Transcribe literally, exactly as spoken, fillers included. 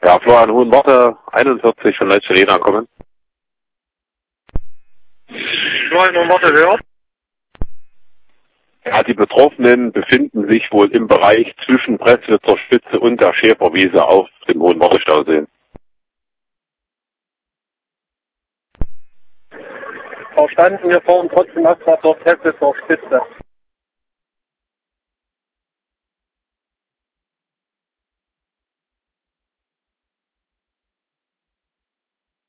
Ja, Florian Hohenwarte, einundvierzig von Leitstelle ankommen. Florian Hohenwarte hört. Ja, die Betroffenen befinden sich wohl im Bereich zwischen Presswitzer Spitze und der Schäferwiese auf dem Hohenwarte-Stausee. Verstanden, wir fahren trotzdem Astra zur Presswitzer Spitze.